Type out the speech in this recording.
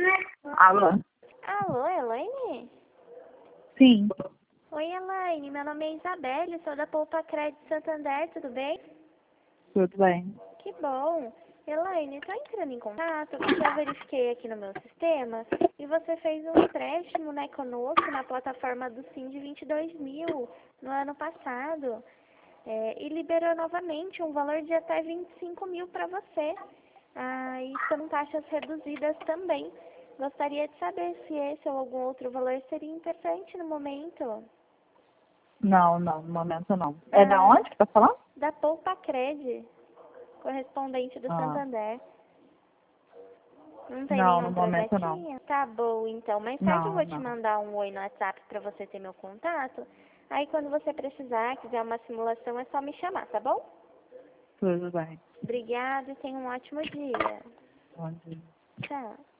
Alô? Alô, Elaine? Sim, Oi, Elaine. Meu nome é Isabelle, sou da Poupa Crédito Santander, tudo bem? tudo bem. Que bom. Elaine, estou entrando em contato porque eu verifiquei aqui no meu sistema e você fez um empréstimo, né, conosco na plataforma do Sim de 22 mil no ano passado. E liberou novamente um valor de até 25 mil para você. E são taxas reduzidas também. Gostaria de saber se esse ou algum outro valor seria interessante no momento. Não, no momento não. É da Ah, onde que tá falando? Da Poupa Cred, correspondente do Ah, Santander. Não tem não, nenhum no momento não. projetinho? Tá bom, então. Mais tarde eu Não, vou te não. mandar um oi no WhatsApp para você ter meu contato. Aí quando você precisar, quiser uma simulação, é só me chamar, tá bom? Tudo bem. Obrigada e tenha um ótimo dia. Bom dia. Tchau.